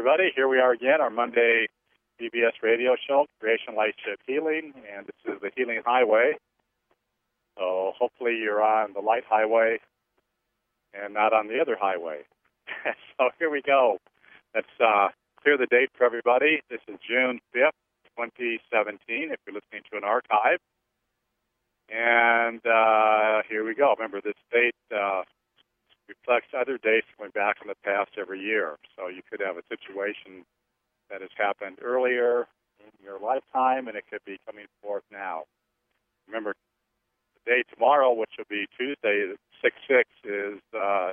everybody. Here we are again, our Monday PBS radio show, Creation Light Ship Healing, and this is the Healing Highway. So hopefully you're on the light highway and not on the other highway. So here we go. Let's clear the date for everybody. This is June 5th, 2017, if you're listening to an archive. And here we go. Remember, this date reflects other dates going back in the past every year. So you could have a situation that has happened earlier in your lifetime, and it could be coming forth now. Remember, the day tomorrow, which will be Tuesday, 6/6, is the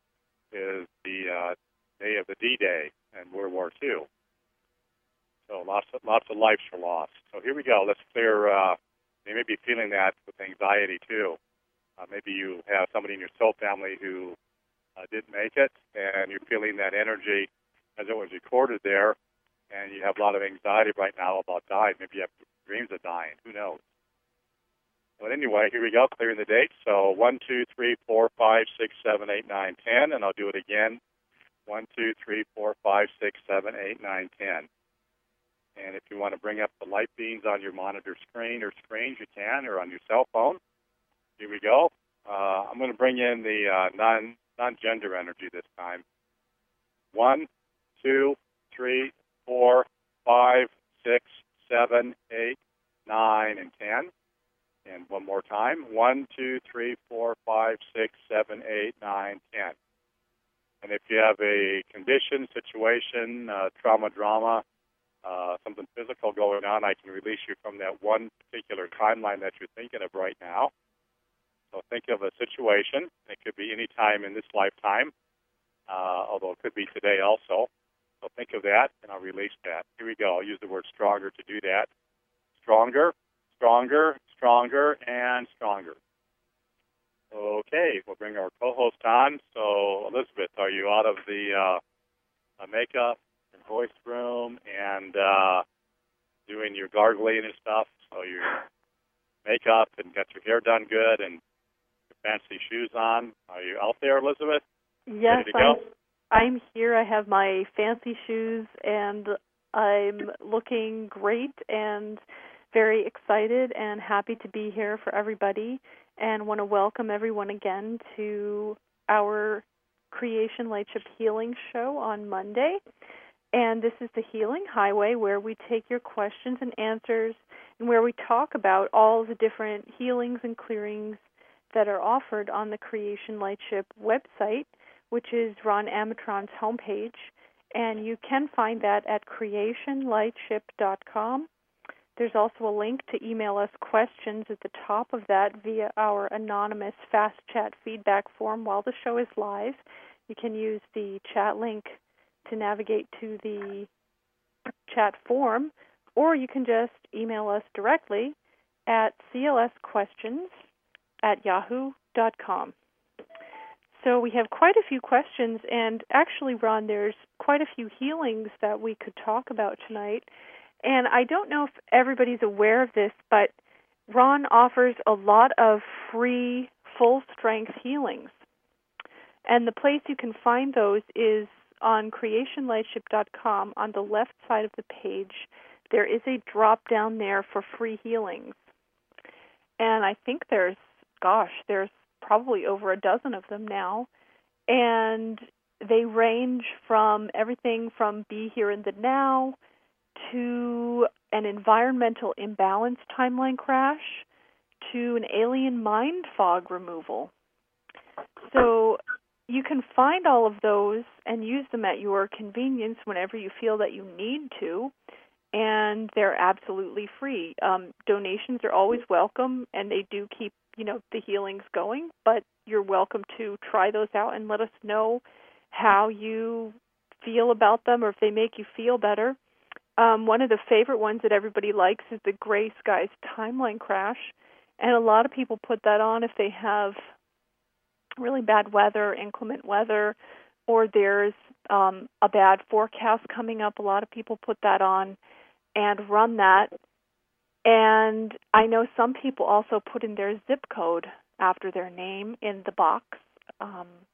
day of the D-Day and World War II. So lots of lives are lost. So here we go. Let's clear. You may be feeling that with anxiety too. Maybe you have somebody in your soul family who didn't make it, and you're feeling that energy as it was recorded there, and you have a lot of anxiety right now about dying. Maybe you have dreams of dying. Who knows? But anyway, here we go, clearing the date. So 1, 2, 3, 4, 5, 6, 7, 8, 9, 10, and I'll do it again. 1, 2, 3, 4, 5, 6, 7, 8, 9, 10. And if you want to bring up the light beams on your monitor screen or screens, you can, or on your cell phone. Here we go. I'm going to bring in the non-gender energy this time. 1, 2, 3, 4, 5, 6, 7, 8, 9, and 10. And one more time. 1, 2, 3, 4, 5, 6, 7, 8, 9, 10. And if you have a condition, situation, trauma, drama, something physical going on, I can release you from that one particular timeline that you're thinking of right now. So think of a situation. It could be any time in this lifetime, although it could be today also. So think of that, and I'll release that. Here we go. I'll use the word stronger to do that. Stronger, stronger, stronger, and stronger. Okay, we'll bring our co-host on. So, Elizabeth, are you out of the makeup and voice room and doing your gargling and stuff? So your makeup and got your hair done good and your fancy shoes on. Are you out there, Elizabeth? Yes, ready to go? I'm here. I have my fancy shoes, and I'm looking great and very excited and happy to be here for everybody, and want to welcome everyone again to our Creation Lightship Healing Show on Monday. And this is the Healing Highway, where we take your questions and answers, and where we talk about all the different healings and clearings that are offered on the Creation Lightship website, which is Ron Amatron's homepage. And you can find that at creationlightship.com. There's also a link to email us questions at the top of that via our anonymous fast chat feedback form while the show is live. You can use the chat link to navigate to the chat form, or you can just email us directly at clsquestions@yahoo.com. So we have quite a few questions, and actually, Ron, there's quite a few healings that we could talk about tonight. And I don't know if everybody's aware of this, but Ron offers a lot of free, full-strength healings. And the place you can find those is on creationlightship.com. On the left side of the page, there is a drop-down there for free healings. And I think there's probably over a dozen of them now. And they range from everything from Be Here in the Now to an environmental imbalance timeline crash to an alien mind fog removal. So you can find all of those and use them at your convenience whenever you feel that you need to, and they're absolutely free. Donations are always welcome, and they do keep the healings going, but you're welcome to try those out and let us know how you feel about them or if they make you feel better. One of the favorite ones that everybody likes is the Gray Skies Timeline Crash, and a lot of people put that on if they have really bad weather, inclement weather, or there's a bad forecast coming up. A lot of people put that on and run that. And I know some people also put in their zip code after their name in the box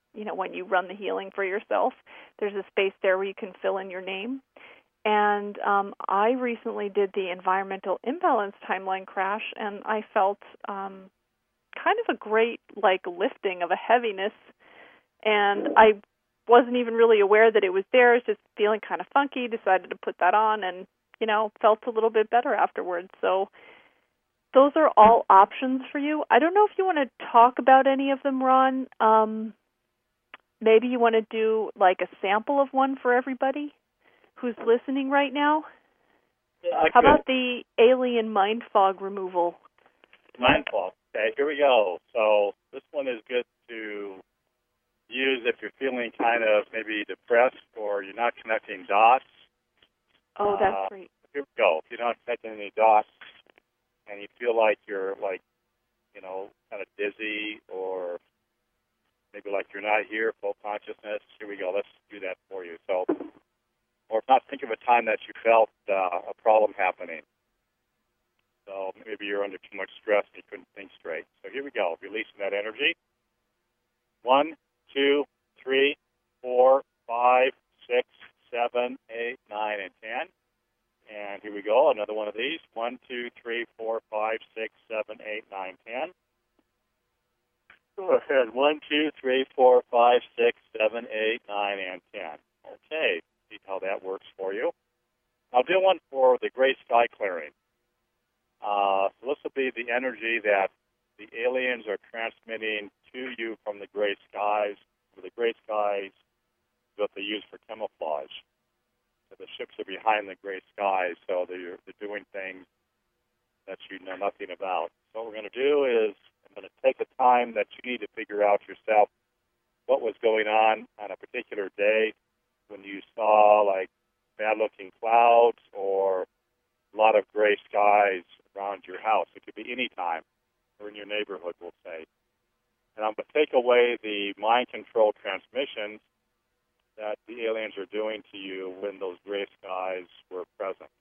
when you run the healing for yourself, there's a space there where you can fill in your name. And I recently did the environmental imbalance timeline crash, and I felt kind of a great lifting of a heaviness, and I wasn't even really aware that it was there. I was just feeling kind of funky, decided to put that on, and felt a little bit better afterwards. So those are all options for you. I don't know if you want to talk about any of them, Ron. Maybe you want to do a sample of one for everybody who's listening right now. Yeah, how about the alien mind fog removal? Mind fog. Okay, here we go. So this one is good to use if you're feeling kind of maybe depressed or you're not connecting dots. Oh, that's great. Here we go. If you're not connecting any dots and you feel like you're kind of dizzy or maybe like you're not here, full consciousness, here we go. Let's do that for you. So, or if not, think of a time that you felt a problem happening. So maybe you're under too much stress and you couldn't think straight. So here we go. Releasing that energy. 1, 2, 3, 4, 5, 6, 7, 8, 9, and 10. And here we go. Another one of these. 1, 2, 3, 4, 5, 6, 7, 8, 9, 10. Go ahead. 1, 2, 3, 4, 5, 6, 7, 8, 9, and 10. Okay. See how that works for you. I'll do one for the gray sky clearing. So this will be the energy that the aliens are transmitting to you from the gray skies. The gray skies is what they use for camouflage. So the ships are behind the gray skies, so they're doing things that you know nothing about. So what we're going to do is I'm going to take the time that you need to figure out yourself what was going on a particular day when you saw bad-looking clouds or a lot of gray skies around your house. It could be any time or in your neighborhood, we'll say. And I'm going to take away the mind control transmissions that the aliens are doing to you when those gray skies were present.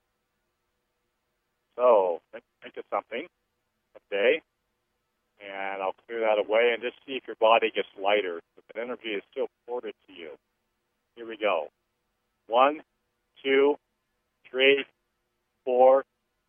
So think of something, a day, and I'll clear that away and just see if your body gets lighter, but the energy is still ported to you. Here we go. 1, 2, 3, 4,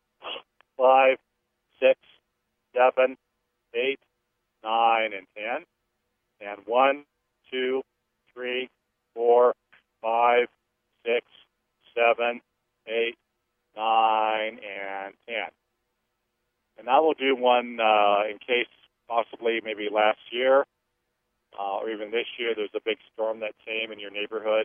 5, 6, 7, 8, 9, and 10. And 1, 2, 3, 4, 5, 6, 7, 8, 9, and 10. And now we'll do one in case possibly maybe last year or even this year there's a big storm that came in your neighborhood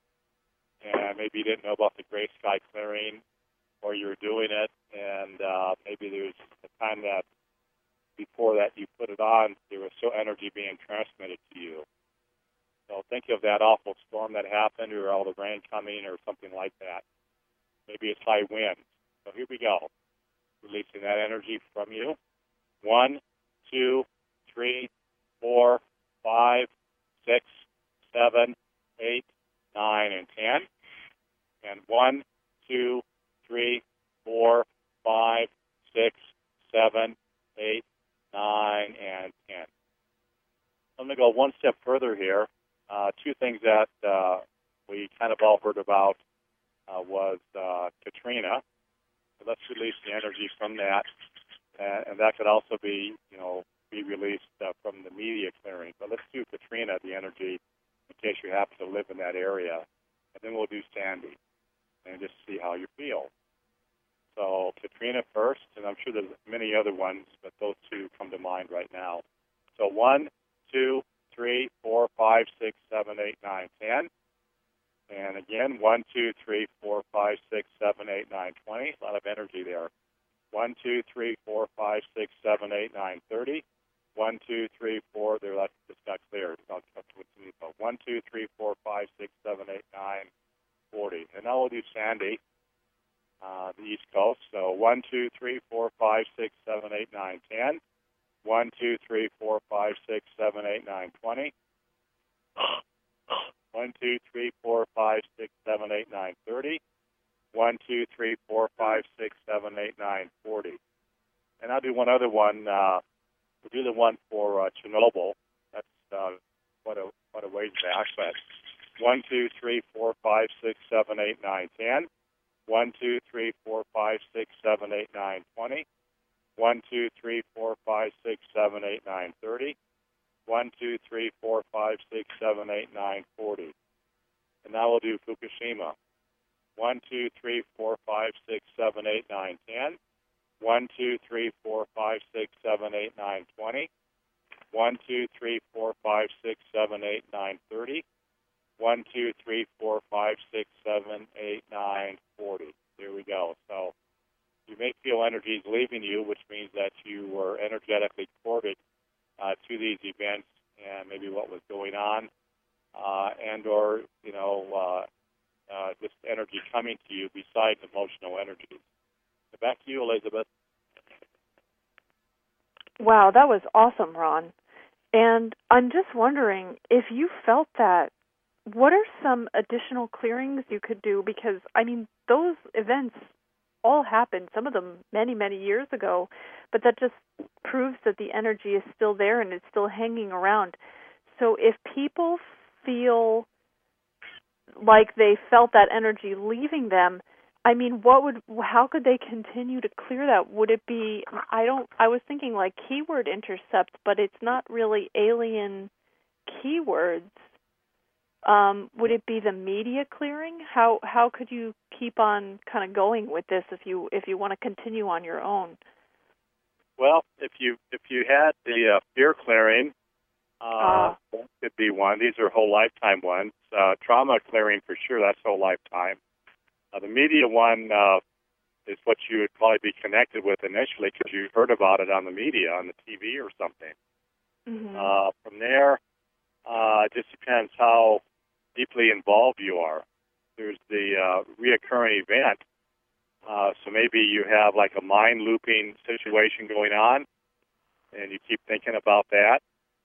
and maybe you didn't know about the gray sky clearing or you were doing it and maybe there's a time that before that you put it on, there was still energy being transmitted to you. So think of that awful storm that happened or all the rain coming or something like that. Maybe it's high winds. So here we go. Releasing that energy from you. 1, 2, 3, 4, 5, 6, 7, 8, 9, and 10. And 1, 2, 3, 4, 5, 6, 7, 8, 9, and 10. I'm going to go one step further here. Two things that we kind of all heard about was Katrina. So let's release the energy from that. And that could also be, be released from the media clearing. But let's do Katrina, the energy, in case you happen to live in that area. And then we'll do Sandy and just see how you feel. So Katrina first, and I'm sure there's many other ones, but those two come to mind right now. So 1, 2, 3, 4, 5, 6, 7, 8, 9, 10. And again, 1, 2, 3, 4, 5, 6, 7, 8, 9, 20. A lot of energy there. 1, 2, 3, 4, 5, 6, 7, 8, 9, 30. 1, 2, 3, 4. There, that just got cleared. 1, 2, 3, 4, 5, 6, 7, 8, 9, 40. And now we'll do Sandy, the East Coast. So 1, 2, 3, 4, 5, 6, 7, 8, 9, 10. 1, 2, 3, 4, 5, 6, 7, 8, 9, 20. 1, 2, 3, 4, 5, 6, 7, 8, 9, 30. 1, 2, 3, 4, 5, 6, 7, 8, 9, 40. And I'll do one other one. We'll do the one for Chernobyl. That's what a ways back. But 1, 2, 3, 4, 5, 6, 7, 8, 9, 10. 1, 2, 3, 4, 5, 6, 7, 8, 9, 20. 1, 2, 3, 4, 5, 6, 7, 8, 9, 30. 1, 2, 3, 4, 5, 6, 7, 8, 9, 40. And now we'll do Fukushima. 1, 2, 3, 4, 5, 6, 7, 8, 9, 10. 1, 2, 3, 4, 5, 6, 7, 8, 9, 20. 1, 2, 3, 4, 5, 6, 7, 8, 9, 30. 1, 2, 3, 4, 5, 6, 7, 8, 9, 40. There we go. So you may feel energies leaving you, which means that you were energetically corded to these events and maybe what was going on, and or, just energy coming to you besides emotional energies. So back to you, Elizabeth. Wow, that was awesome, Ron. And I'm just wondering, if you felt that, what are some additional clearings you could do? Because, those events all happened, some of them many, many years ago, but that just proves that the energy is still there and it's still hanging around. So if people feel like they felt that energy leaving them, how could they continue to clear that? Would it be, I was thinking like keyword intercept, but it's not really alien keywords. Would it be the media clearing? How could you keep on kind of going with this if you want to continue on your own? Well, if you had the fear clearing, that could be one. These are whole lifetime ones. Trauma clearing for sure, that's whole lifetime. The media one is what you would probably be connected with initially because you heard about it on the media, on the TV or something. Mm-hmm. From there, it just depends how deeply involved you are. There's the reoccurring event. So maybe you have like a mind looping situation going on, and you keep thinking about that.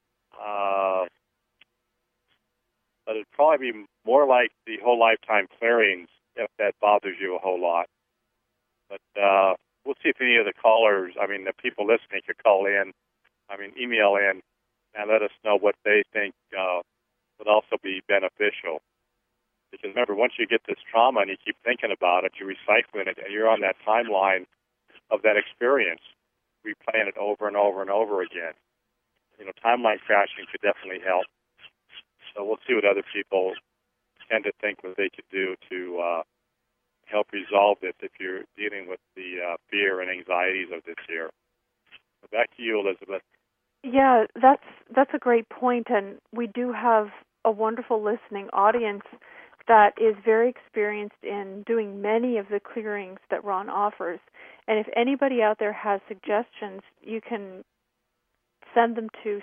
But it'd probably be more like the whole lifetime clearings if that bothers you a whole lot. But we'll see if any of the callers, the people listening could call in, email in, and let us know what they think would also be beneficial. Because remember, once you get this trauma and you keep thinking about it, you're recycling it, and you're on that timeline of that experience, replaying it over and over and over again. Timeline crashing could definitely help. So we'll see what other people tend to think what they could do to help resolve this if you're dealing with the fear and anxieties of this year. So back to you, Elizabeth. Yeah, that's a great point, and we do have a wonderful listening audience that is very experienced in doing many of the clearings that Ron offers. And if anybody out there has suggestions, you can send them to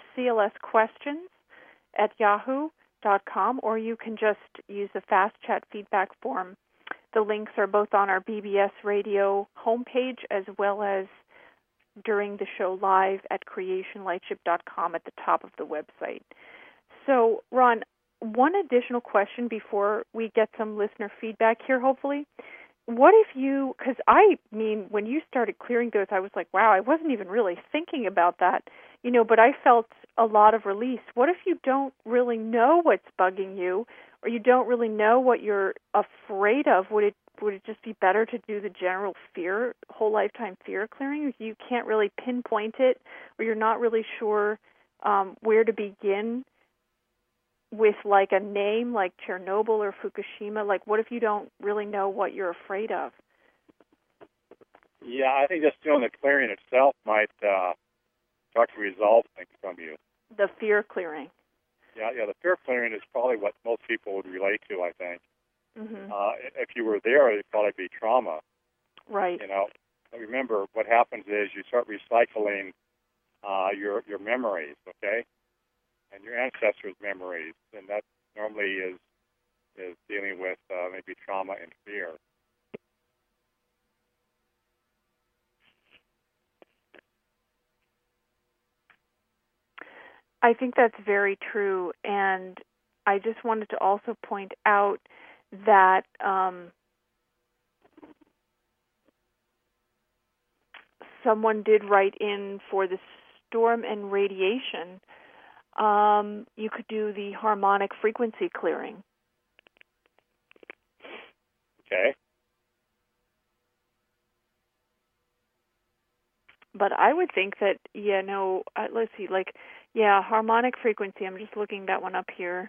clsquestions@yahoo.com, or you can just use the Fast Chat feedback form. The links are both on our BBS Radio homepage as well as during the show live at creationlightship.com at the top of the website. So, Ron, one additional question before we get some listener feedback here, hopefully. What if you, because when you started clearing those, I was like, wow, I wasn't even really thinking about that, but I felt a lot of release. What if you don't really know what's bugging you, or you don't really know what you're afraid of? Would it just be better to do the general fear, whole lifetime fear clearing? If you can't really pinpoint it, or you're not really sure where to begin with, like a name like Chernobyl or Fukushima? Like, what if you don't really know what you're afraid of? Yeah, I think just doing the clearing itself might start to resolve things from you. The fear clearing. Yeah, the fear clearing is probably what most people would relate to, I think. Mm-hmm. If you were there, it'd probably be trauma. Right. Remember, what happens is you start recycling your memories, okay? And your ancestors' memories, and that normally is dealing with maybe trauma and fear. I think that's very true, and I just wanted to also point out that someone did write in for the storm and radiation. You could do the harmonic frequency clearing. Okay. But I would think that, let's see, harmonic frequency, I'm just looking that one up here.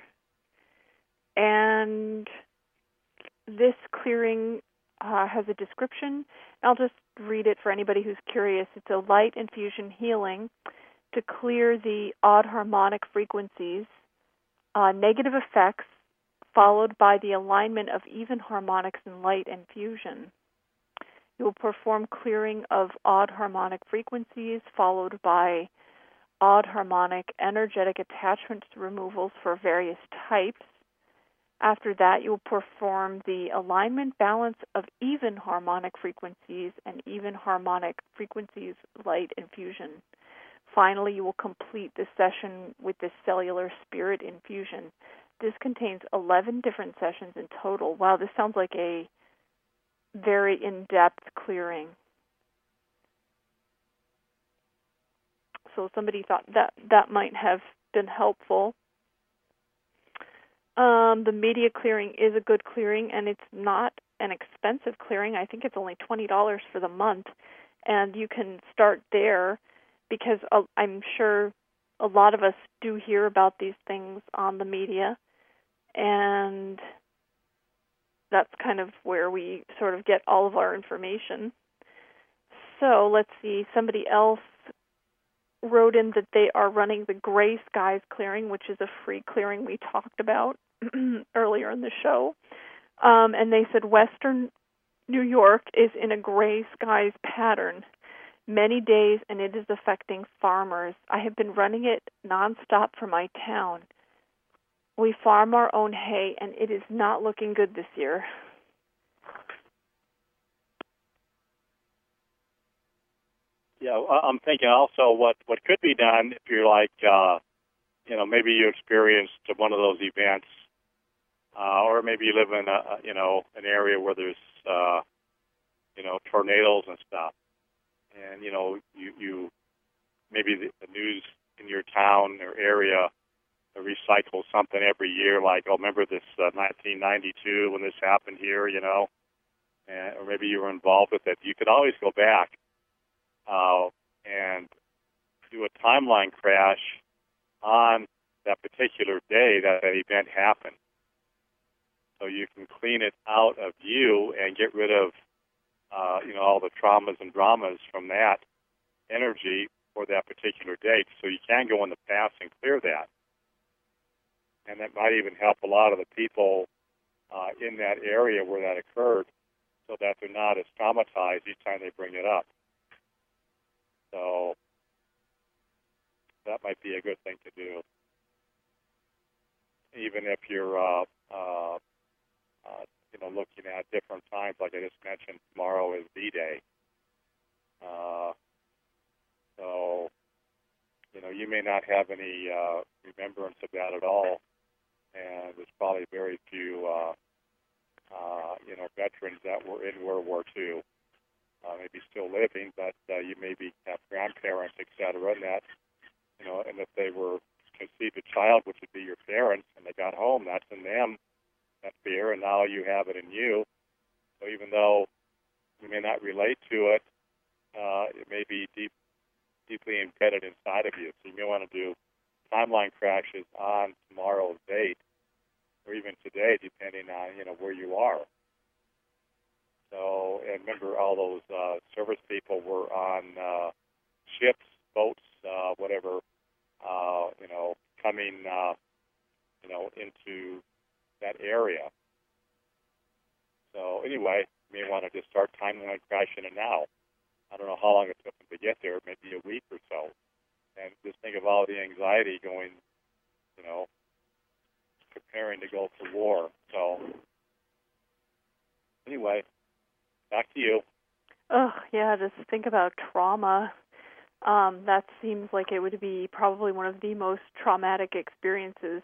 And this clearing has a description. I'll just read it for anybody who's curious. It's a light infusion healing to clear the odd harmonic frequencies, negative effects, followed by the alignment of even harmonics and light infusion. You will perform clearing of odd harmonic frequencies, followed by odd harmonic energetic attachment removals for various types. After that, you will perform the alignment balance of even harmonic frequencies and even harmonic frequencies light infusion. Finally, you will complete the session with the cellular spirit infusion. This contains 11 different sessions in total. Wow, this sounds like a very in-depth clearing. So somebody thought that might have been helpful. The media clearing is a good clearing, and it's not an expensive clearing. I think it's only $20 for the month, and you can start there because I'm sure a lot of us do hear about these things on the media, and that's kind of where we sort of get all of our information. So let's see, somebody else wrote in that they are running the Gray Skies clearing, which is a free clearing we talked about earlier in the show. And they said Western New York is in a gray skies pattern many days, and it is affecting farmers. I have been running it nonstop for my town. We farm our own hay, and it is not looking good this year. Yeah, I'm thinking also what could be done if you're like, maybe you experienced one of those events, or maybe you live in an area where there's, tornadoes and stuff, and you maybe the news in your town or area recycle something every year, like, remember this 1992 when this happened here, or maybe you were involved with it. You could always go back and do a timeline crash on that particular day that event happened. So you can clean it out of you and get rid of, all the traumas and dramas from that energy for that particular date. So you can go in the past and clear that. And that might even help a lot of the people in that area where that occurred so that they're not as traumatized each time they bring it up. So that might be a good thing to do. Even if you're, looking at different times, like I just mentioned, tomorrow is D-Day. So, you may not have any remembrance of that at all. And there's probably very few, veterans that were in World War II. Maybe still living, but you maybe have grandparents, et cetera, and that, and if they were conceived a child, which would be your parents, and they got home, that's in them, that fear, and now you have it in you. So even though you may not relate to it, it may be deeply embedded inside of you. So you may want to do timeline crashes on tomorrow's date, or even today, depending on, where you are. So, and remember, all those service people were on ships, boats, whatever, coming, into that area. So, anyway, you may want to just start timeline crashing it now. I don't know how long it took them to get there, maybe a week or so. And just think of all the anxiety going, preparing to go for war. So, anyway, back to you. Oh, yeah, just think about trauma. That seems like it would be probably one of the most traumatic experiences,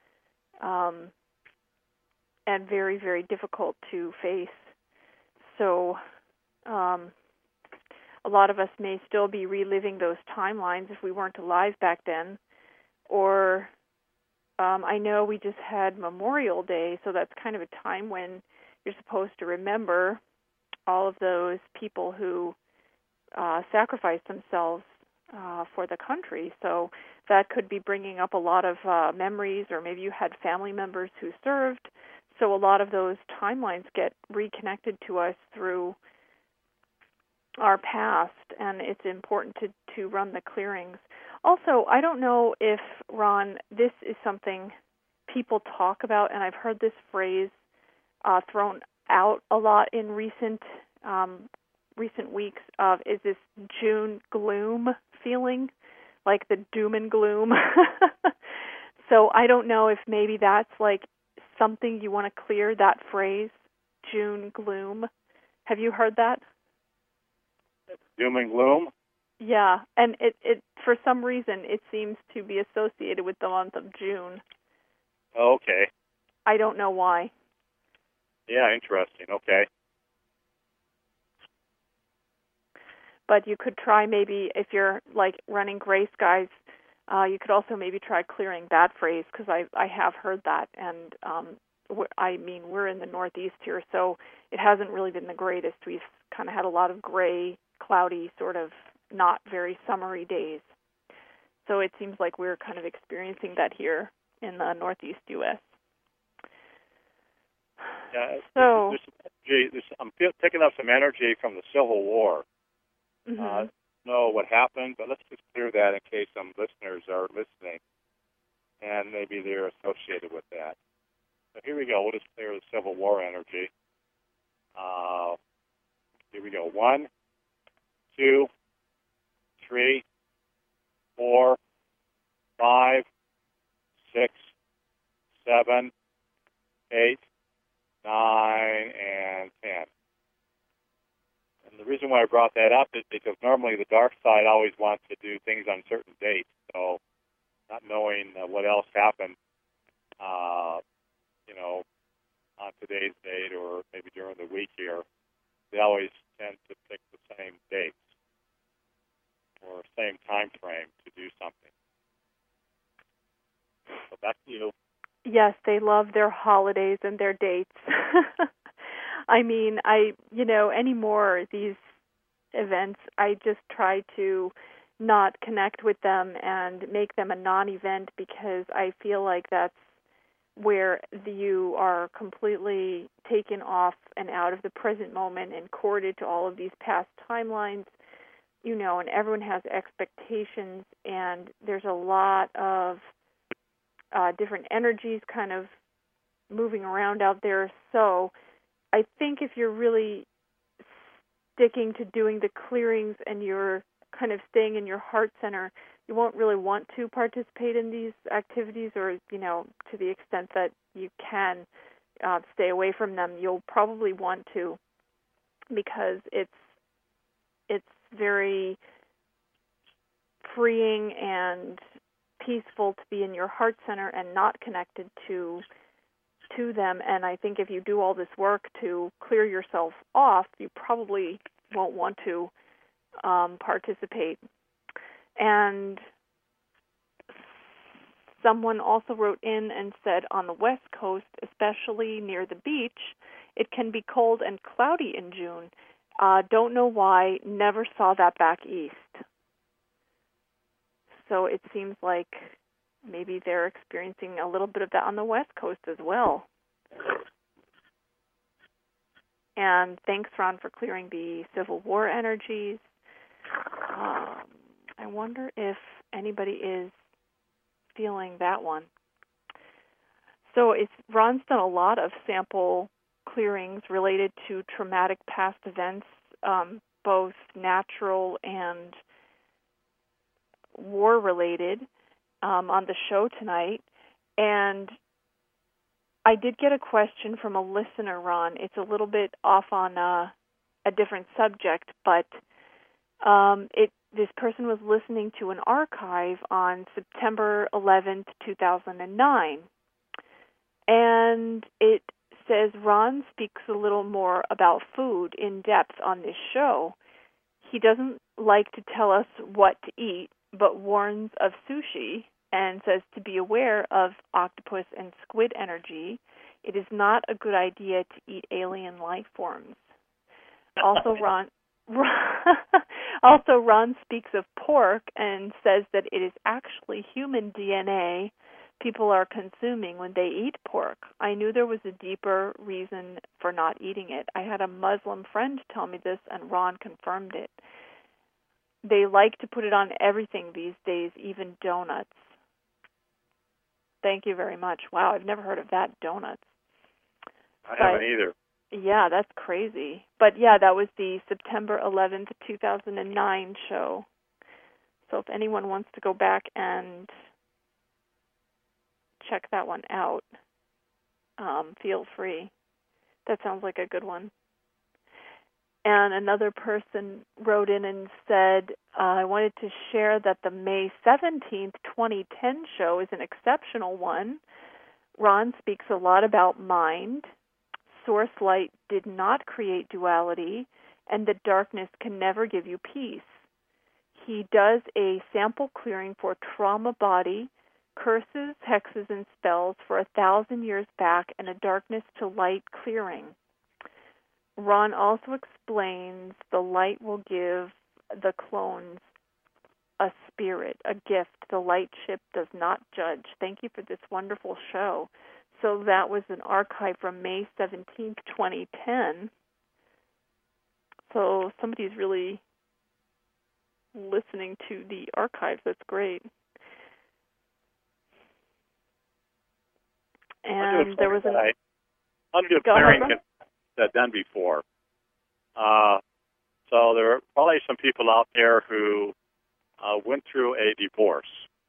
and very, very difficult to face. So a lot of us may still be reliving those timelines if we weren't alive back then, or I know we just had Memorial Day, so that's kind of a time when you're supposed to remember all of those people who sacrificed themselves for the country. So that could be bringing up a lot of memories, or maybe you had family members who served. So a lot of those timelines get reconnected to us through our past, and it's important to run the clearings. Also, I don't know if, Ron, this is something people talk about, and I've heard this phrase thrown out a lot in recent weeks of, is this June gloom feeling, like the doom and gloom. So I don't know if maybe that's like something you want to clear, that phrase, June gloom. Have you heard that? Doom and gloom? Yeah, and it for some reason it seems to be associated with the month of June. Oh, okay. I don't know why. Yeah, interesting. Okay. But you could try, maybe if you're like running gray skies, you could also maybe try clearing that phrase, because I have heard that, and we're in the Northeast here, so it hasn't really been the greatest. We've kind of had a lot of gray, cloudy, sort of not very summery days. So it seems like we're kind of experiencing that here in the Northeast U.S. Yeah. So I'm picking up some energy from the Civil War. Mm-hmm. Know what happened, but let's just clear that in case some listeners are listening and maybe they're associated with that. So here we go. We'll just clear the Civil War energy. Here we go. 1, 2, 3, 4, 5, 6, 7, 8, 9, and 10. And the reason why I brought that up is because normally the dark side always wants to do things on certain dates. So not knowing what else happened, on today's date or maybe during the week here, they always tend to pick the same dates or same time frame to do something. So back to you. Yes, they love their holidays and their dates. I mean, anymore, these events, I just try to not connect with them and make them a non-event, because I feel like that's where you are completely taken off and out of the present moment and corded to all of these past timelines, and everyone has expectations, and there's a lot of different energies kind of moving around out there. So I think if you're really sticking to doing the clearings and you're kind of staying in your heart center, you won't really want to participate in these activities, or, to the extent that you can stay away from them, you'll probably want to, because it's very freeing and peaceful to be in your heart center and not connected to them. And I think if you do all this work to clear yourself off, you probably won't want to participate. And someone also wrote in and said, on the West Coast, especially near the beach, it can be cold and cloudy in June. Don't know why, never saw that back east. So it seems like maybe they're experiencing a little bit of that on the West Coast as well. And thanks, Ron, for clearing the Civil War energies. I wonder if anybody is feeling that one. So Ron's done a lot of sample clearings related to traumatic past events, both natural and war-related, on the show tonight. And I did get a question from a listener, Ron. It's a little bit off on a different subject, but this person was listening to an archive on September 11th, 2009. And it says Ron speaks a little more about food in depth on this show. He doesn't like to tell us what to eat, but warns of sushi. and says to be aware of octopus and squid energy. It is not a good idea to eat alien life forms. Also, Ron speaks of pork and says that it is actually human DNA people are consuming when they eat pork. I knew there was a deeper reason for not eating it. I had a Muslim friend tell me this, and Ron confirmed it. They like to put it on everything these days, even donuts. Thank you very much. Wow, I've never heard of that, donuts. I haven't either. Yeah, that's crazy. But yeah, that was the September 11th, 2009 show. So if anyone wants to go back and check that one out, feel free. That sounds like a good one. And another person wrote in and said, I wanted to share that the May 17th, 2010 show is an exceptional one. Ron speaks a lot about mind. Source light did not create duality, and that darkness can never give you peace. He does a sample clearing for trauma body, curses, hexes, and spells for 1,000 years back, and a darkness to light clearing. Ron also explains the light will give the clones a spirit, a gift. The light ship does not judge. Thank you for this wonderful show. So that was an archive from May 17th, 2010. So somebody's really listening to the archives. That's great. And there was an... Audio clearing done before. So there are probably some people out there who went through a divorce.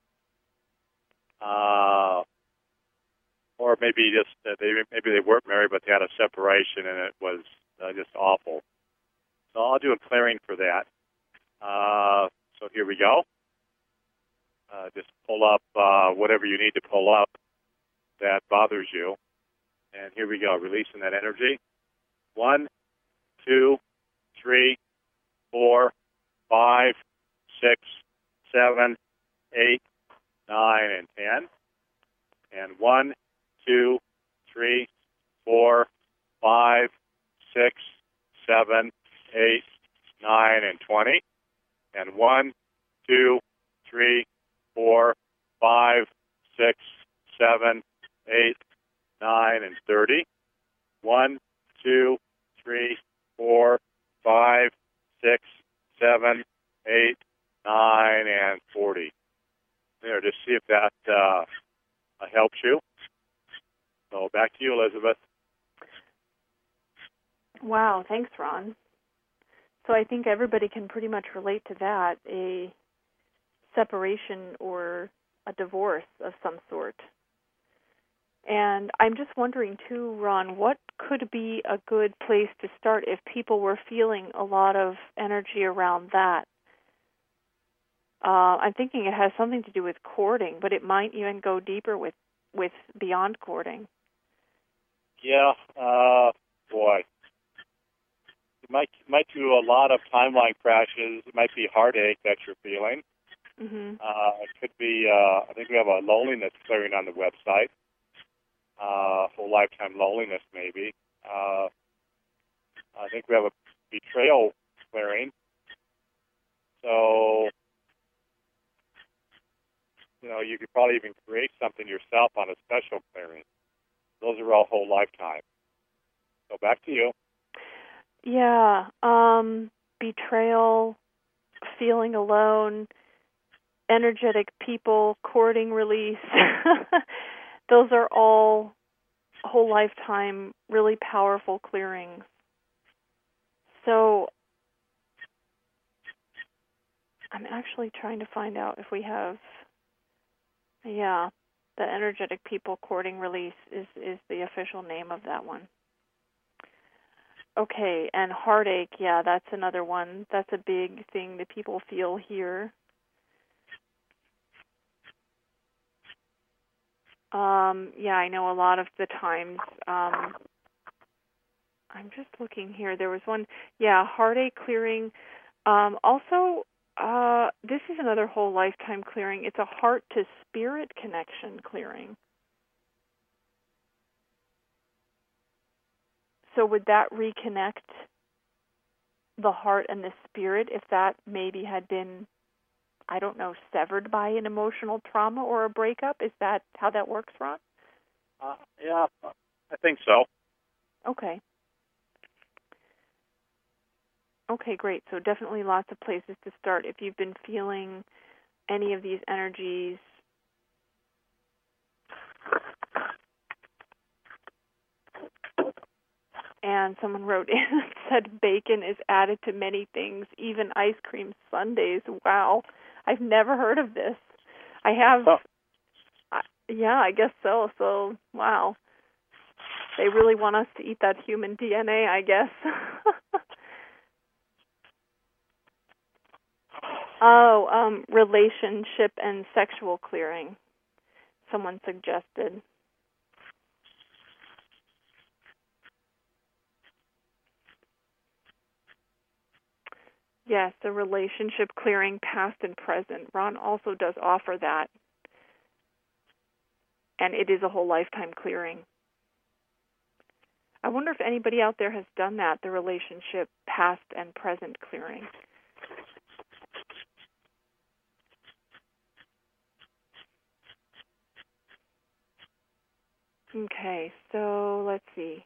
Or maybe just maybe they weren't married, but they had a separation, and it was just awful. So I'll do a clearing for that. So here we go. Just pull up whatever you need to pull up that bothers you. And here we go, releasing that energy. 1, 2, 3, 4, 5, 6, 7, 8, 9, and 10. And 1, 2, 3, 4, 5, 6, 7, 8, 9, and 20. And 1, 2, 3, 4, 5, 6, 7, 8, 9, and 30. 1, 2, 3, 4, 5, 6, 7, 8, 9, and 40. There, just see if that helps you. So back to you, Elizabeth. Wow, thanks, Ron. So I think everybody can pretty much relate to that, a separation or a divorce of some sort. And I'm just wondering, too, Ron, what could be a good place to start if people were feeling a lot of energy around that? I'm thinking it has something to do with courting, but it might even go deeper with beyond courting. Yeah, boy. It might do a lot of timeline crashes. It might be heartache that you're feeling. Mm-hmm. It could be, I think we have a loneliness clearing on the website. Whole lifetime loneliness, maybe. I think we have a betrayal clearing. So, you could probably even create something yourself on a special clearing. Those are all whole lifetime. So back to you. Yeah, betrayal, feeling alone, energetic people, courting release. Those are all whole lifetime, really powerful clearings. So I'm actually trying to find out if we have, the energetic people courting release is the official name of that one. Okay, and heartache, that's another one. That's a big thing that people feel here. I know a lot of the times, I'm just looking here. There was one, heartache clearing. Also, This is another whole lifetime clearing. It's a heart to spirit connection clearing. So would that reconnect the heart and the spirit if that maybe had been, I don't know, severed by an emotional trauma or a breakup? Is that how that works, Ron? Yeah, I think so. Okay. Okay, great. So definitely lots of places to start. If you've been feeling any of these energies, and someone wrote in and said bacon is added to many things, even ice cream sundaes. Wow. I've never heard of this. I have. Oh. Yeah, I guess so. So, wow. They really want us to eat that human DNA, I guess. Relationship and sexual clearing, someone suggested. Yes, the relationship clearing, past and present. Ron also does offer that. And it is a whole lifetime clearing. I wonder if anybody out there has done that, the relationship past and present clearing. Okay, so let's see.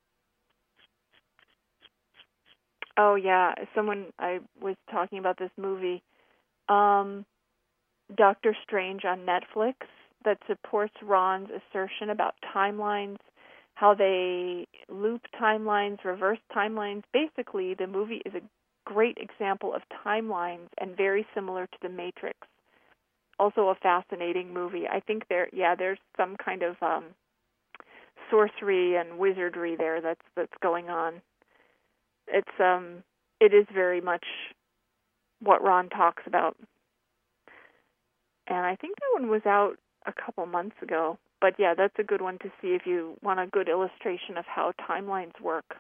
Oh, yeah, I was talking about this movie, Doctor Strange on Netflix, that supports Ron's assertion about timelines, how they loop timelines, reverse timelines. Basically, the movie is a great example of timelines and very similar to The Matrix. Also a fascinating movie. I think there's some kind of sorcery and wizardry there that's going on. It is very much what Ron talks about. And I think that one was out a couple months ago. But yeah, that's a good one to see if you want a good illustration of how timelines work.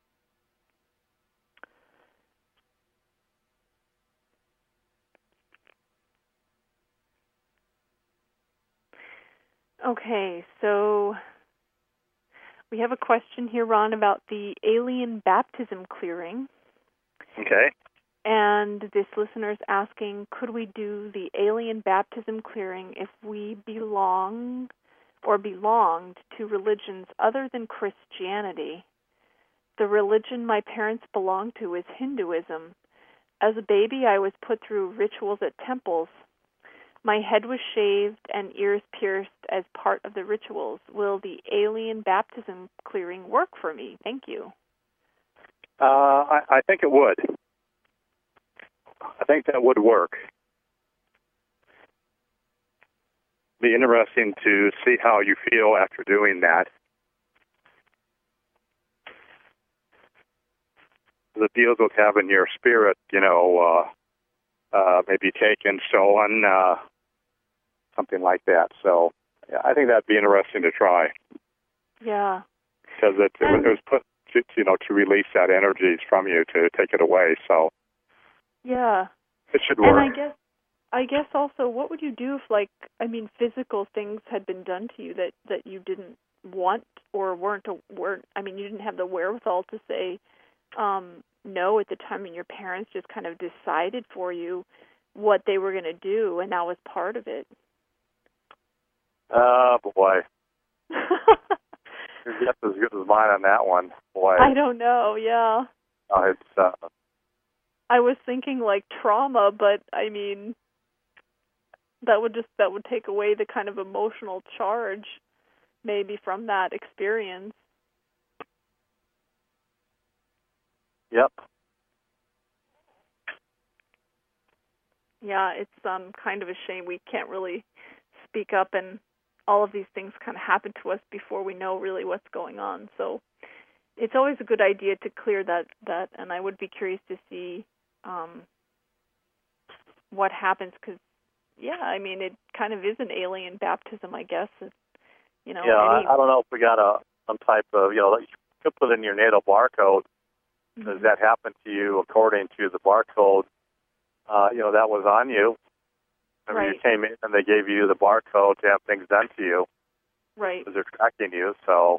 Okay, so we have a question here, Ron, about the alien baptism clearing. Okay. And this listener is asking, could we do the alien baptism clearing if we belong or belonged to religions other than Christianity? The religion my parents belong to is Hinduism. As a baby, I was put through rituals at temples. My head was shaved and ears pierced as part of the rituals. Will the alien baptism clearing work for me? Thank you. I think it would. I think that would work. Be interesting to see how you feel after doing that. The deals with having your spirit, maybe taken, stolen, something like that. So, yeah, I think that'd be interesting to try. Yeah. Because it was put to release that energy from you, to take it away. So, yeah, it should work. And I guess also, what would you do if, physical things had been done to you that you didn't want or weren't? You didn't have the wherewithal to say no at the time, and your parents just kind of decided for you what they were going to do, and that was part of it. Oh, boy. Your guess is as good as mine on that one. Boy. I don't know, yeah. It's... I was thinking trauma, but that would take away the kind of emotional charge maybe from that experience. Yep. Yeah, it's kind of a shame we can't really speak up, and all of these things kind of happen to us before we know really what's going on. So it's always a good idea to clear that, and I would be curious to see what happens, because, it kind of is an alien baptism, I guess. I don't know if we got some type of, you could put in your natal barcode. Mm-hmm. Does that happen to you according to the barcode that was on you. Remember, Right. you came in and they gave you the barcode to have things done to you. Right. Because they're tracking you. So,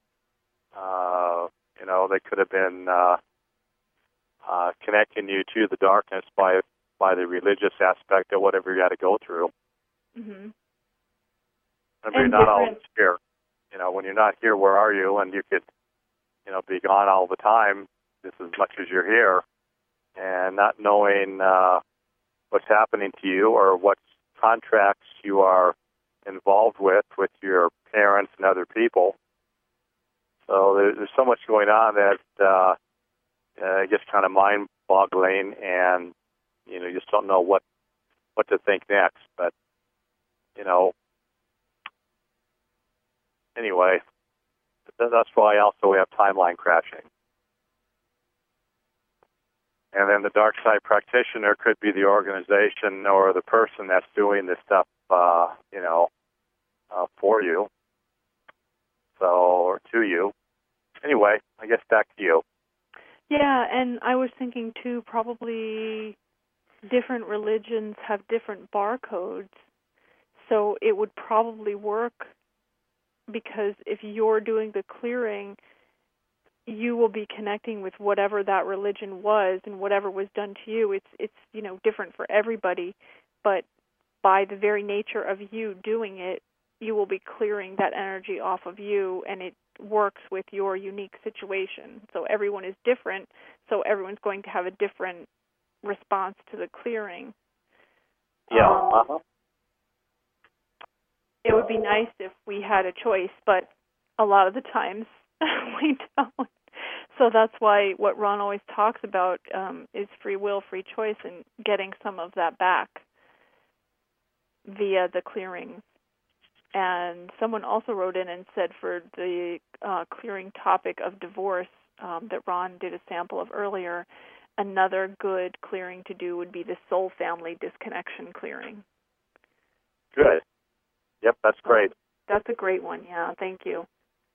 they could have been connecting you to the darkness by the religious aspect of whatever you had to go through. Mhm. Remember, you're And not always different. here. When you're not here, where are you? And you could, be gone all the time, just as much as you're here, and not knowing what's happening to you or what contracts you are involved with your parents and other people. So there's so much going on that gets kind of mind-boggling, and you just don't know what to think next. But anyway, that's why also we have timeline crashing. And then the dark side practitioner could be the organization or the person that's doing this stuff, for you. So, or to you. Anyway, I guess back to you. Yeah, and I was thinking too, probably different religions have different barcodes, so it would probably work because if you're doing the clearing, you will be connecting with whatever that religion was and whatever was done to you. It's different for everybody, but by the very nature of you doing it, you will be clearing that energy off of you, and it works with your unique situation. So everyone is different, so everyone's going to have a different response to the clearing. Yeah. It would be nice if we had a choice, but a lot of the times we don't. So that's why what Ron always talks about is free will, free choice, and getting some of that back via the clearings. And someone also wrote in and said for the clearing topic of divorce that Ron did a sample of earlier, another good clearing to do would be the soul family disconnection clearing. Good. Yep, that's great. That's a great one, yeah. Thank you.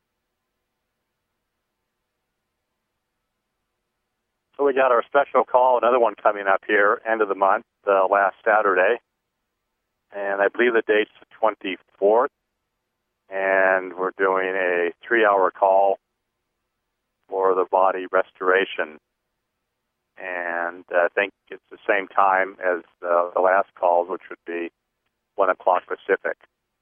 So we got our special call, another one coming up here, end of the month, last Saturday. And I believe the date's the 24th. And we're doing a 3-hour call for the body restoration. And I think it's the same time as the last calls, which would be 1 o'clock Pacific.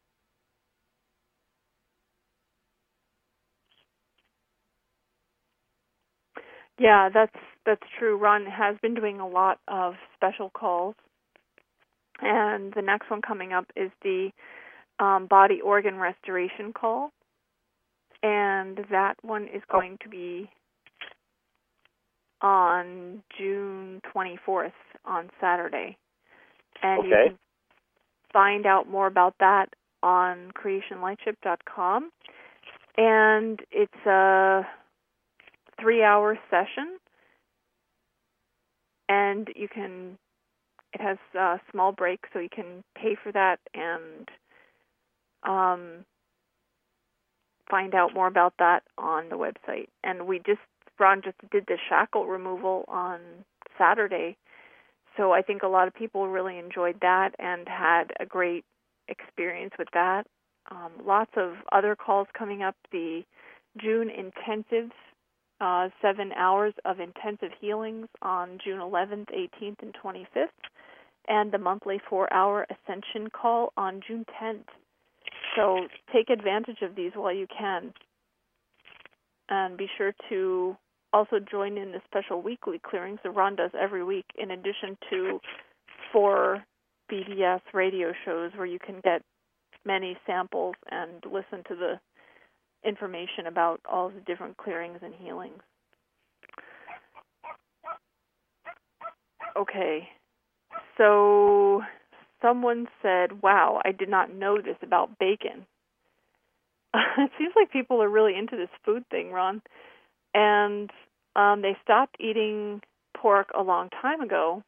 Yeah, that's true. Ron has been doing a lot of special calls. And the next one coming up is the body organ restoration call. And that one is going to be on June 24th on Saturday. And you can find out more about that on creationlightship.com. And it's a 3-hour session. And it has small breaks, so you can pay for that and find out more about that on the website. And Ron just did the shackle removal on Saturday, so I think a lot of people really enjoyed that and had a great experience with that. Lots of other calls coming up. The June intensives, 7 hours of intensive healings on June 11th, 18th, and 25th, and the monthly 4-hour ascension call on June 10th. So take advantage of these while you can. And be sure to also join in the special weekly clearings that Ron does every week, in addition to 4 BDS radio shows where you can get many samples and listen to the information about all the different clearings and healings. Okay, so someone said, wow, I did not know this about bacon. It seems like people are really into this food thing, Ron. And they stopped eating pork a long time ago.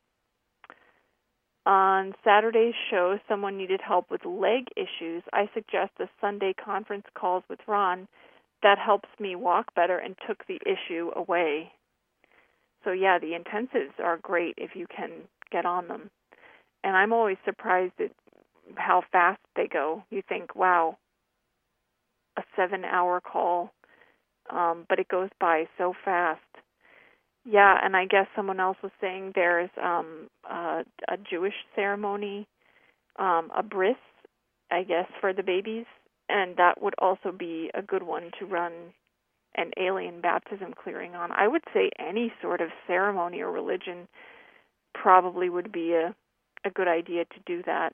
On Saturday's show, someone needed help with leg issues. I suggest the Sunday conference calls with Ron. That helps me walk better and took the issue away. So, yeah, the intensives are great if you can get on them. And I'm always surprised at how fast they go. You think, wow, a 7-hour call, but it goes by so fast. Yeah, and I guess someone else was saying there's a Jewish ceremony, a bris, I guess, for the babies, and that would also be a good one to run an alien baptism clearing on. I would say any sort of ceremony or religion probably would be a good idea to do that.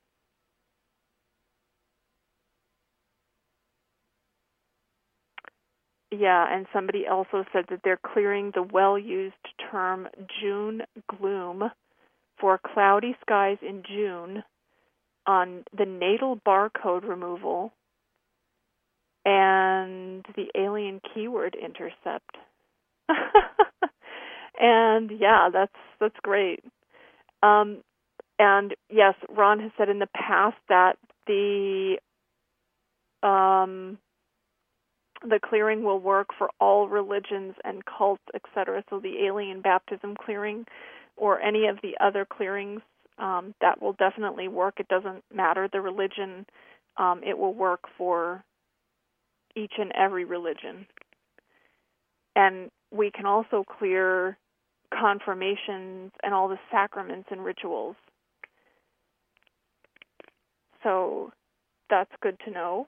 Yeah, and somebody also said that they're clearing the well-used term June gloom for cloudy skies in June on the natal barcode removal and the alien keyword intercept. And yeah, that's great. And yes, Ron has said in the past that the clearing will work for all religions and cults, etc. So the alien baptism clearing or any of the other clearings, that will definitely work. It doesn't matter the religion. It will work for each and every religion. And we can also clear confirmations and all the sacraments and rituals. So that's good to know.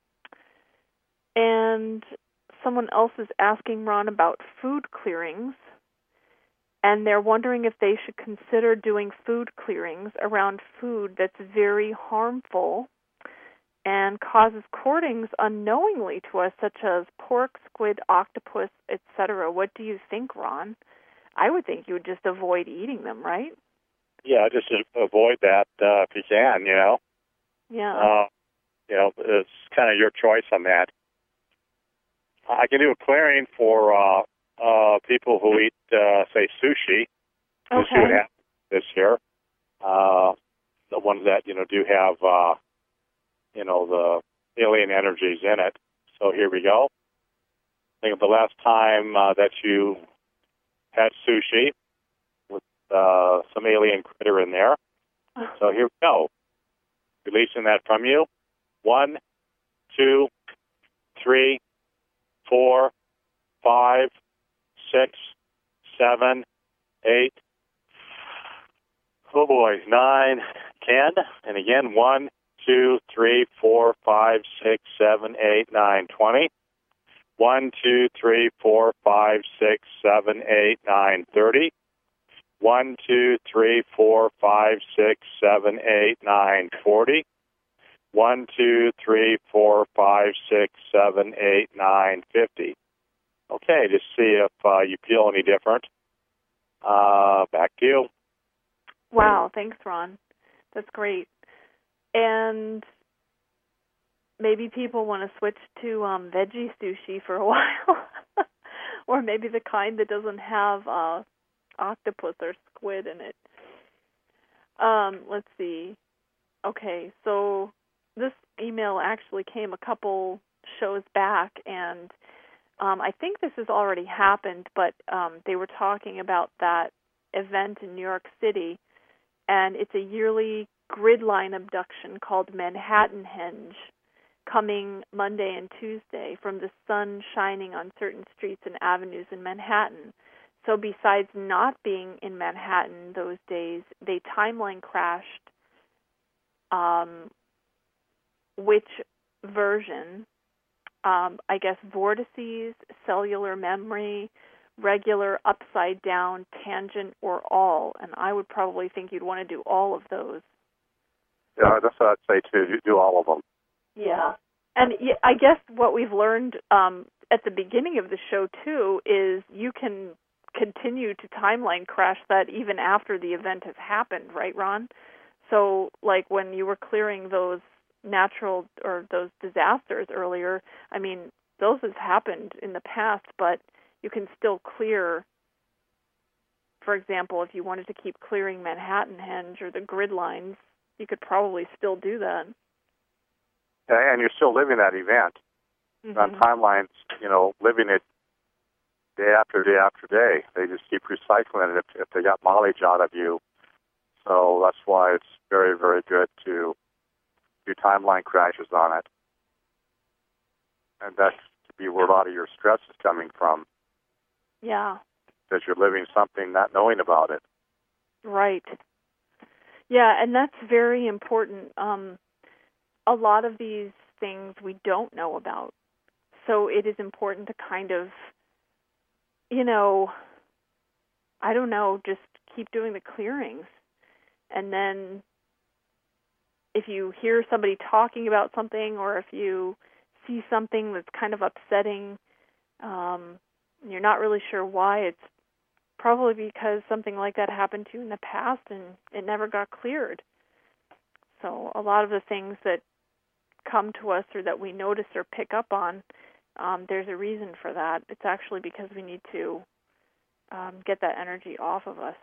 And someone else is asking Ron about food clearings, and they're wondering if they should consider doing food clearings around food that's very harmful and causes courtings unknowingly to us, such as pork, squid, octopus, etc. What do you think, Ron? I would think you would just avoid eating them, right? Yeah, just avoid that if you can, Yeah. It's kind of your choice on that. I can do a clearing for people who eat, say, sushi. Okay. This would happen this year. The ones that, do have, the alien energies in it. So here we go. Think of the last time that you had sushi with some alien critter in there. So here we go. Releasing that from you. 1, 2, 3, 4, 5, 6, 7, 8. Oh boy, 9, 10. And again, 1, 2, 3, 4, 5, 6, 7, 8, 9, 20. 1, 2, 3, 4, 5, 6, 7, 8, 9, 30. 1, 2, 3, 4, 5, 6, 7, 8, 9, 40. 1, 2, 3, 4, 5, 6, 7, 8, 9, 50. Okay, just see if you feel any different. Back to you. Wow, thanks, Ron. That's great. And maybe people want to switch to veggie sushi for a while, or maybe the kind that doesn't have octopus or squid in it. Let's see. Okay, so this email actually came a couple shows back, and I think this has already happened, but they were talking about that event in New York City, and it's a yearly grid line abduction called Manhattan Henge, coming Monday and Tuesday from the sun shining on certain streets and avenues in Manhattan. So besides not being in Manhattan those days, they timeline crashed. Which version? I guess vortices, cellular memory, regular, upside down, tangent, or all. And I would probably think you'd want to do all of those. Yeah, that's what I'd say too. You do all of them. Yeah. And I guess what we've learned at the beginning of the show, too, is you can continue to timeline crash that even after the event has happened, right, Ron? So, like when you were clearing those natural or those disasters earlier, I mean, those have happened in the past, but you can still clear. For example, if you wanted to keep clearing Manhattan Henge or the grid lines, you could probably still do that. Yeah, and you're still living that event. Mm-hmm. On timelines, living it day after day after day. They just keep recycling it if they got mileage out of you So that's why it's very, very good to do timeline crashes on it. And that's to be where a lot of your stress is coming from. Yeah. Because you're living something not knowing about it. Right. Yeah, and that's very important. A lot of these things we don't know about. So it is important to kind of, I don't know, just keep doing the clearings. And then if you hear somebody talking about something, or if you see something that's kind of upsetting, you're not really sure why, it's probably because something like that happened to you in the past and it never got cleared. So a lot of the things that come to us or that we notice or pick up on, there's a reason for that. It's actually because we need to get that energy off of us.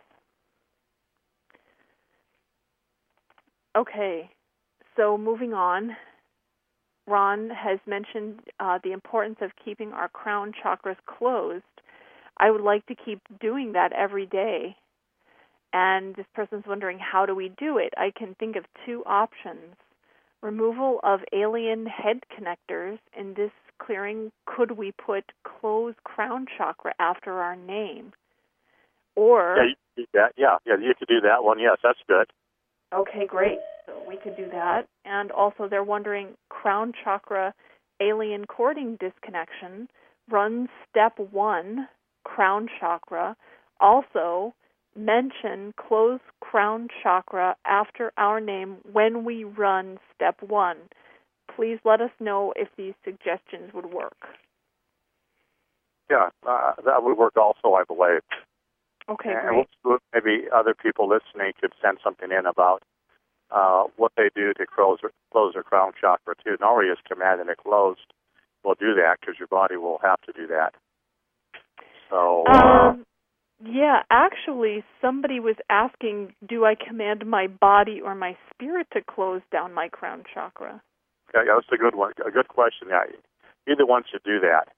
Okay, so moving on, Ron has mentioned the importance of keeping our crown chakras closed. I would like to keep doing that every day. And this person's wondering, how do we do it? I can think of two options. Removal of alien head connectors. In this clearing, could we put closed crown chakra after our name? Or you could do that one. Yes, that's good. Okay, great. So we could do that. And also they're wondering, crown chakra alien cording disconnection, run step 1, crown chakra. Also mention close crown chakra after our name when we run step 1. Please let us know if these suggestions would work. Yeah, that would work also, I believe. Okay, and great. Maybe other people listening could send something in about what they do to close their crown chakra, too. Not only is commanding it closed, will do that because your body will have to do that. So, yeah, actually, somebody was asking, do I command my body or my spirit to close down my crown chakra? yeah, that's a good one. A good question. Yeah, either one should do that.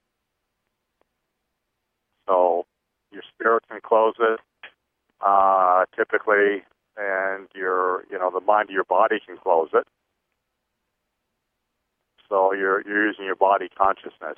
So, your spirit can close it, typically, and the mind of your body can close it. So you're using your body consciousness.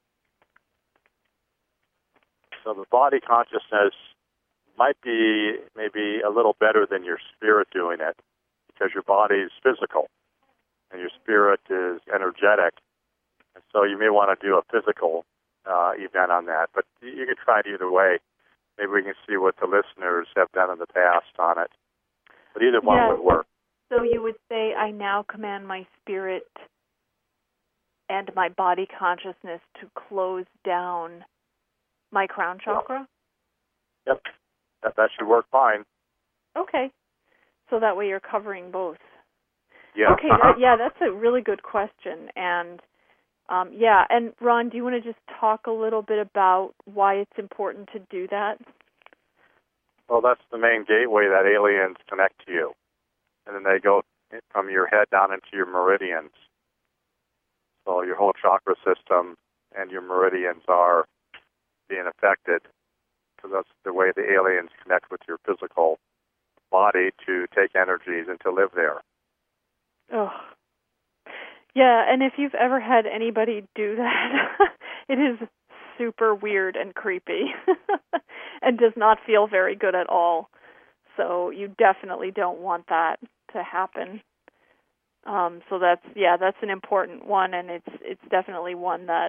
So the body consciousness might be maybe a little better than your spirit doing it, because your body is physical and your spirit is energetic. And so you may want to do a physical event on that. But you can try it either way. Maybe we can see what the listeners have done in the past on it. But either one would work. So you would say, I now command my spirit and my body consciousness to close down my crown chakra? Yep. That should work fine. Okay. So that way you're covering both. Yeah. Okay, that's a really good question. And, and Ron, do you want to just talk a little bit about why it's important to do that? Well, that's the main gateway that aliens connect to you. And then they go from your head down into your meridians. So your whole chakra system and your meridians are being affected, because that's the way the aliens connect with your physical body to take energies and to live there. Oh. Yeah, and if you've ever had anybody do that, it is super weird and creepy and does not feel very good at all. So you definitely don't want that to happen. So that's an important one, and it's definitely one that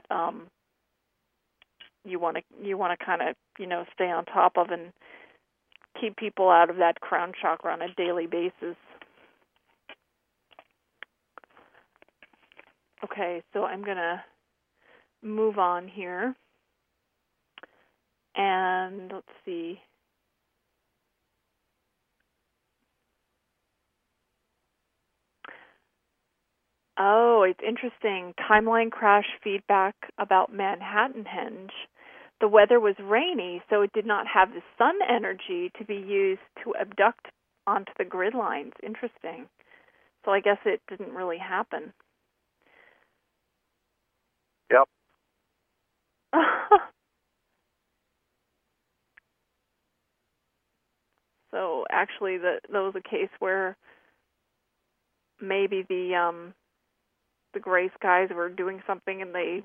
you want to kind of stay on top of and keep people out of that crown chakra on a daily basis. Okay, so I'm going to move on here. And let's see. Oh, it's interesting. Timeline crash feedback about Manhattanhenge. The weather was rainy, so it did not have the sun energy to be used to abduct onto the grid lines. Interesting. So I guess it didn't really happen. Yep. So actually, that was a case where maybe the gray skies were doing something and they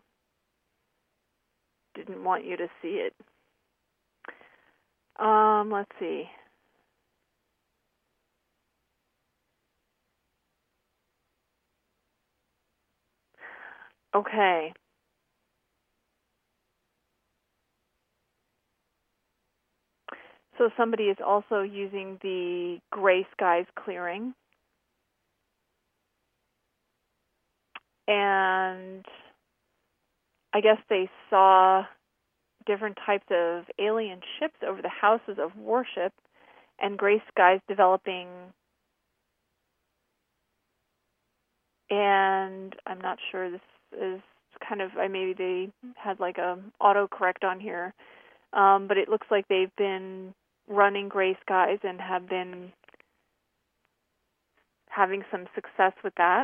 didn't want you to see it. Let's see. Okay. So somebody is also using the gray skies clearing. And I guess they saw different types of alien ships over the houses of worship and gray skies developing. And I'm not sure, this is kind of, maybe they had like a autocorrect on here, but it looks like they've been running gray skies and have been having some success with that.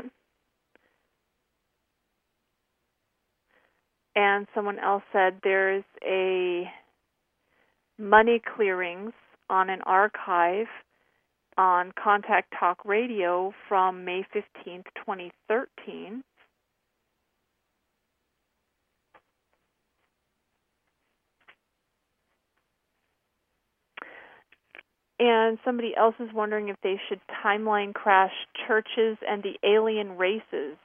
And someone else said there's a money clearings on an archive on Contact Talk Radio from May 15th, 2013. And somebody else is wondering if they should timeline crash churches and the alien races.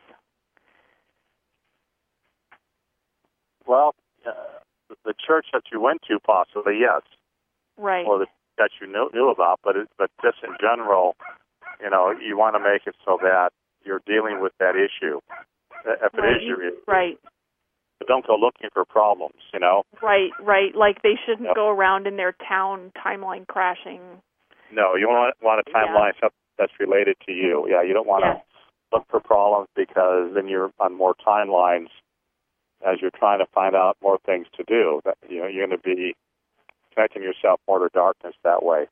Well, the church that you went to, possibly, yes. Right. Or that you knew about, but just in general, you want to make it so that you're dealing with that issue. If it is your issue. Right. But don't go looking for problems, Right. Like they shouldn't go around in their town timeline crashing. No, you want to timeline something that's related to you. Yeah, you don't want to look for problems, because then you're on more timelines as you're trying to find out more things to do. That you're going to be connecting yourself more to darkness that way.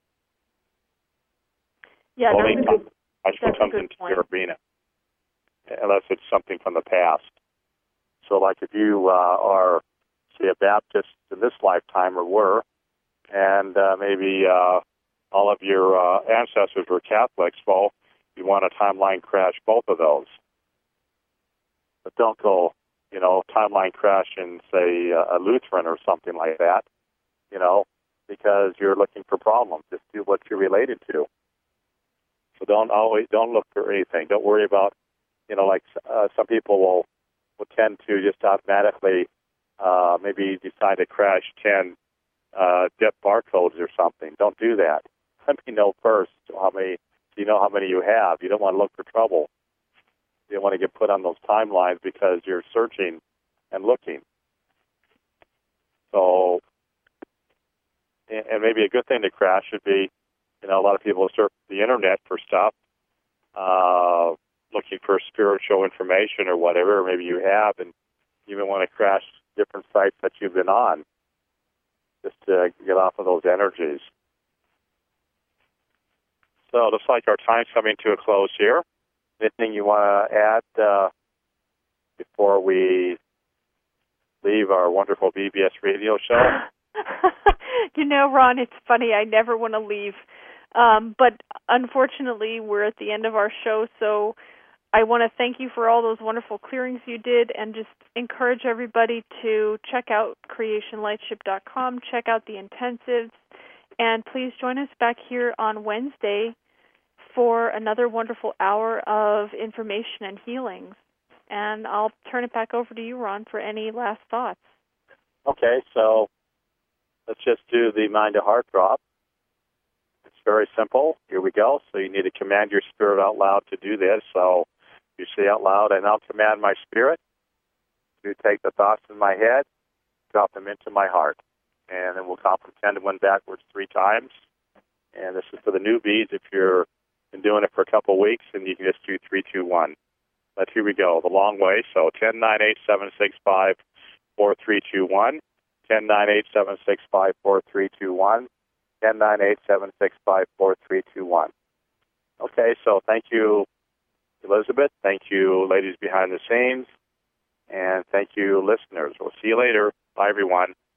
Yeah, that's comes into your arena, unless it's something from the past. So, like if you are, say, a Baptist in this lifetime, or were, and maybe all of your ancestors were Catholics, well, you want to timeline crash both of those. But don't go, timeline crash in, say, a Lutheran or something like that, because you're looking for problems. Just do what you're related to. So don't look for anything. Don't worry about, like some people will tend to just automatically maybe decide to crash 10 dip barcodes or something. Don't do that. Let me know first how many you have. You don't want to look for trouble. You don't want to get put on those timelines because you're searching and looking. So, and maybe a good thing to crash would be, a lot of people surf the internet for stuff, looking for spiritual information or whatever. Maybe you have, and you even want to crash different sites that you've been on, just to get off of those energies. So it looks like our time's coming to a close here. Anything you want to add before we leave our wonderful BBS radio show? Ron, it's funny. I never want to leave. But unfortunately, we're at the end of our show, so I want to thank you for all those wonderful clearings you did, and just encourage everybody to check out creationlightship.com, check out the intensives, and please join us back here on Wednesday for another wonderful hour of information and healings. And I'll turn it back over to you, Ron, for any last thoughts. Okay, so let's just do the mind-to-heart drop. It's very simple. Here we go. So you need to command your spirit out loud to do this. So you say out loud, "I now command my spirit to take the thoughts in my head, drop them into my heart." And then we'll count from 10 to 1 backwards 3 times. And this is for the newbies. If you've been doing it for a couple of weeks, and you can just do 3, 2, 1. But here we go, the long way. So 10, 9, 8, 7, 6, 5, 4, 3, 2, 1. 10, 9, 8, 7, 6, 5, 4, 3, 2, 1. 10, 9, 8, 7, 6, 5, 4, 3, 2, 1. Okay, so thank you, Elizabeth. Thank you, ladies behind the scenes. And thank you, listeners. We'll see you later. Bye, everyone.